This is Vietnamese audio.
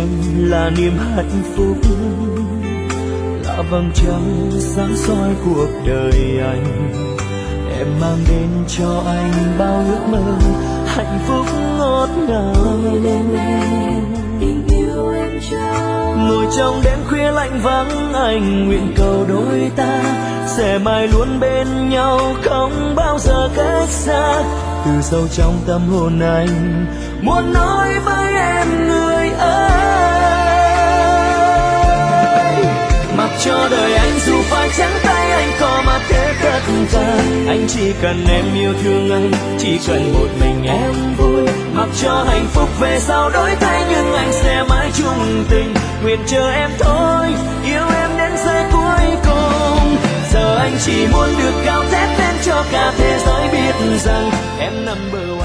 em là niềm hạnh phúc, là vầng trăng sáng soi cuộc đời anh. Em mang đến cho anh bao ước mơ hạnh phúc ngọt ngào. Tình yêu em trao, ngồi trong đêm khuya lạnh vắng, anh nguyện cầu đôi ta sẽ mãi luôn bên nhau, không bao giờ cách xa. Từ sâu trong tâm hồn anh muốn nói với em người ơi, mặc cho đời anh dù phải trắng tay, anh có mặc hết tất cả. Anh chỉ cần em yêu thương anh, chỉ cần một mình em vui. Mặc cho hạnh phúc về sau đổi thay, nhưng anh sẽ mãi chung tình. Nguyện chờ em thôi, yêu em đến giây cuối cùng. Giờ anh chỉ muốn được cao thét lên cho cả thế giới biết rằng em nằm bờ